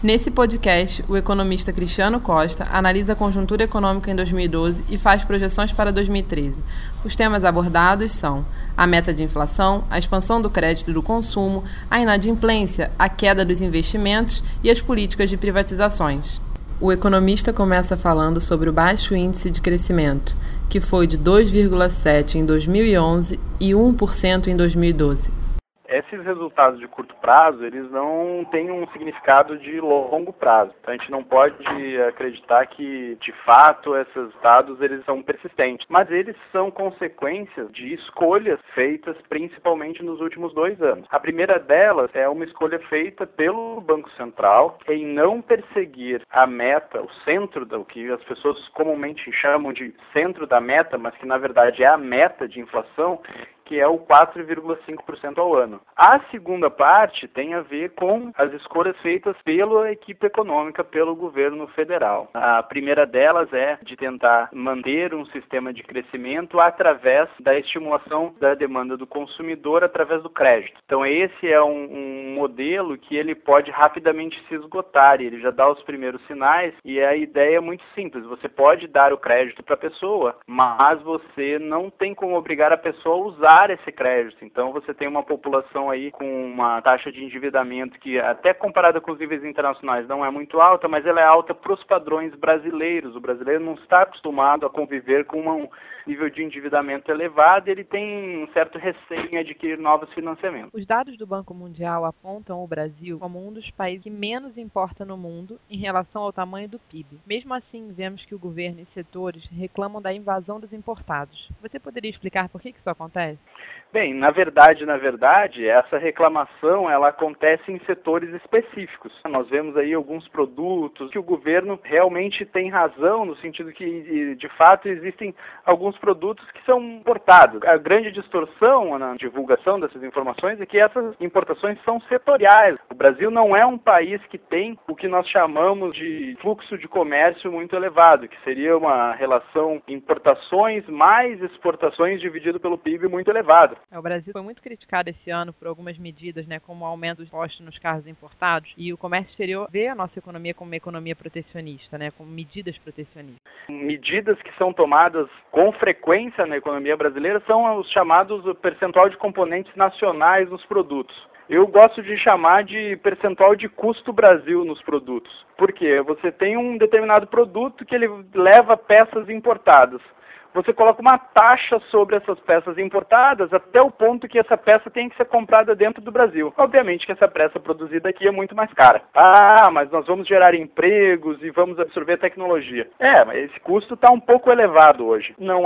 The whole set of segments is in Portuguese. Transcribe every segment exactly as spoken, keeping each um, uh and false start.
Nesse podcast, o economista Cristiano Costa analisa a conjuntura econômica em dois mil e doze e faz projeções para dois mil e treze. Os temas abordados são a meta de inflação, a expansão do crédito e do consumo, a inadimplência, a queda dos investimentos e as políticas de privatizações. O economista começa falando sobre o baixo índice de crescimento, que foi de dois vírgula sete por cento em dois mil e onze e um por cento em dois mil e doze. Esses resultados de curto prazo, eles não têm um significado de longo prazo. Então, a gente não pode acreditar que, de fato, esses resultados eles são persistentes. Mas eles são consequências de escolhas feitas principalmente nos últimos dois anos. A primeira delas é uma escolha feita pelo Banco Central em não perseguir a meta, o centro, do que as pessoas comumente chamam de centro da meta, mas que, na verdade, é a meta de inflação, que é o quatro vírgula cinco por cento ao ano. A segunda parte tem a ver com as escolhas feitas pela equipe econômica, pelo governo federal. A primeira delas é de tentar manter um sistema de crescimento através da estimulação da demanda do consumidor através do crédito. Então esse é um, um modelo que ele pode rapidamente se esgotar, e ele já dá os primeiros sinais, e a ideia é muito simples. Você pode dar o crédito para a pessoa, mas você não tem como obrigar a pessoa a usar esse crédito. Então você tem uma população aí com uma taxa de endividamento que, até comparada com os níveis internacionais, não é muito alta, mas ela é alta para os padrões brasileiros. O brasileiro não está acostumado a conviver com um nível de endividamento elevado, ele tem um certo receio em adquirir novos financiamentos. Os dados do Banco Mundial apontam o Brasil como um dos países que menos importa no mundo em relação ao tamanho do P I B. Mesmo assim, vemos que o governo e setores reclamam da invasão dos importados. Você poderia explicar por que isso acontece? Bem, na verdade, na verdade, essa reclamação ela acontece em setores específicos. Nós vemos aí alguns produtos que o governo realmente tem razão, no sentido que, de fato, existem alguns produtos que são importados. A grande distorção na divulgação dessas informações é que essas importações são setoriais. O Brasil não é um país que tem o que nós chamamos de fluxo de comércio muito elevado, que seria uma relação importações mais exportações dividido pelo P I B muito elevado. É, o Brasil foi muito criticado esse ano por algumas medidas, né, como o aumento dos impostos nos carros importados, e o comércio exterior vê a nossa economia como uma economia protecionista, né, como medidas protecionistas. Medidas que são tomadas com frequência na economia brasileira são os chamados percentual de componentes nacionais nos produtos. Eu gosto de chamar de percentual de custo Brasil nos produtos. Por quê? Você tem um determinado produto que ele leva peças importadas. Você coloca uma taxa sobre essas peças importadas até o ponto que essa peça tem que ser comprada dentro do Brasil. Obviamente que essa peça produzida aqui é muito mais cara. Ah, mas nós vamos gerar empregos e vamos absorver tecnologia. É, mas esse custo está um pouco elevado hoje. Não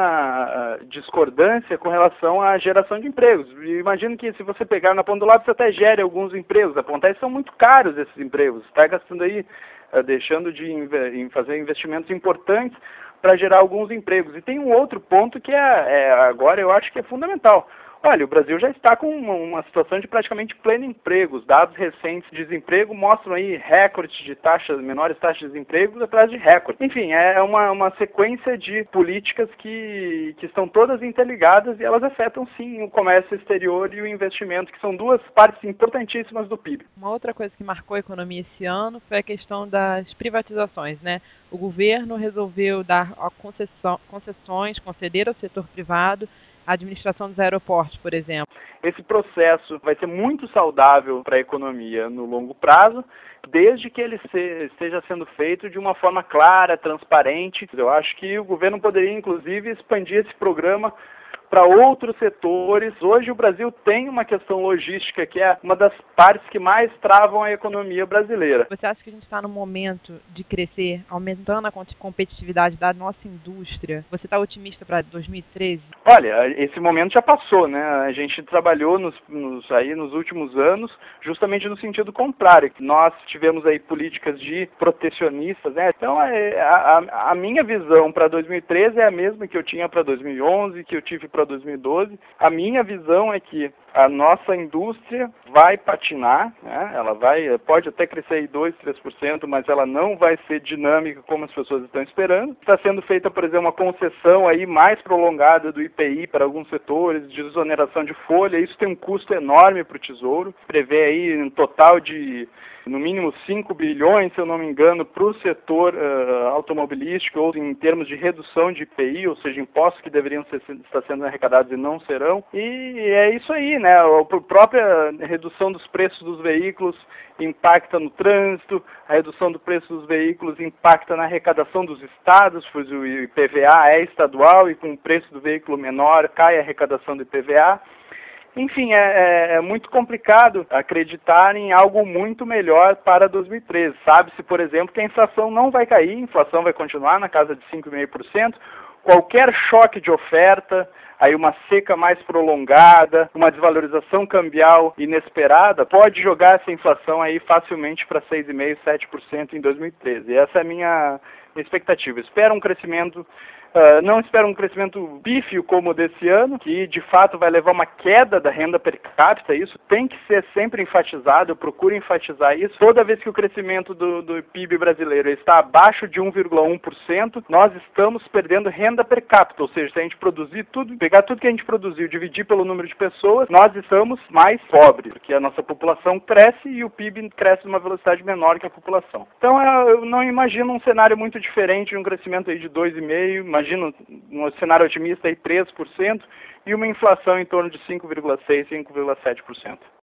há discordância com relação à geração de empregos. Imagino que se você pegar na ponta do lápis, você até gere alguns empregos. Acontece, são muito caros esses empregos. Você está gastando aí, deixando de fazer investimentos importantes para gerar alguns empregos. E tem um outro ponto que é, é agora eu acho que é fundamental. Olha, o Brasil já está com uma, uma situação de praticamente pleno emprego. Os dados recentes de desemprego mostram aí recordes de taxas, menores taxas de desemprego atrás de recordes. Enfim, é uma, uma sequência de políticas que, que estão todas interligadas e elas afetam sim o comércio exterior e o investimento, que são duas partes importantíssimas do P I B. Uma outra coisa que marcou a economia esse ano foi a questão das privatizações, né? O governo resolveu dar concessão, concessões, conceder ao setor privado a administração dos aeroportos, por exemplo. Esse processo vai ser muito saudável para a economia no longo prazo, desde que ele se, esteja sendo feito de uma forma clara, transparente. Eu acho que o governo poderia, inclusive, expandir esse programa para outros setores. Hoje o Brasil tem uma questão logística que é uma das partes que mais travam a economia brasileira. Você acha que a gente está no momento de crescer, aumentando a competitividade da nossa indústria? Você está otimista para dois mil e treze? Olha, esse momento já passou, né? A gente trabalhou nos, nos, aí nos últimos anos justamente no sentido contrário. Nós tivemos aí políticas de protecionistas, né? Então a, a, a minha visão para dois mil e treze é a mesma que eu tinha para dois mil e onze, que eu tive para dois mil e doze. A minha visão é que a nossa indústria vai patinar, né? Ela vai, pode até crescer aí dois, três por cento, mas ela não vai ser dinâmica como as pessoas estão esperando. Está sendo feita, por exemplo, uma concessão aí mais prolongada do I P I para alguns setores, de exoneração de folha. Isso tem um custo enorme para o Tesouro. Prevê aí um total de, no mínimo, cinco bilhões, se eu não me engano, para o setor uh, automobilístico, ou em termos de redução de I P I, ou seja, impostos que deveriam ser, estar sendo arrecadados e não serão. E é isso aí, né? A própria redução dos preços dos veículos impacta no trânsito, a redução do preço dos veículos impacta na arrecadação dos estados, pois o I P V A é estadual e com o preço do veículo menor cai a arrecadação do I P V A. Enfim, é, é muito complicado acreditar em algo muito melhor para dois mil e treze. Sabe-se, por exemplo, que a inflação não vai cair, a inflação vai continuar na casa de cinco vírgula cinco por cento. Qualquer choque de oferta, aí uma seca mais prolongada, uma desvalorização cambial inesperada, pode jogar essa inflação aí facilmente para seis vírgula cinco por cento, sete por cento em dois mil e treze. E essa é a minha expectativa. Espero um crescimento Uh, não espero um crescimento pífio como o desse ano, que de fato vai levar uma queda da renda per capita. Isso tem que ser sempre enfatizado, eu procuro enfatizar isso. Toda vez que o crescimento do, do P I B brasileiro está abaixo de um vírgula um por cento, nós estamos perdendo renda per capita, ou seja, se a gente produzir tudo, pegar tudo que a gente produziu, dividir pelo número de pessoas, nós estamos mais pobres, porque a nossa população cresce e o P I B cresce numa velocidade menor que a população. Então eu não imagino um cenário muito diferente de um crescimento aí de dois vírgula cinco por cento, imagino um cenário otimista aí três por cento e uma inflação em torno de cinco vírgula seis, cinco vírgula sete por cento.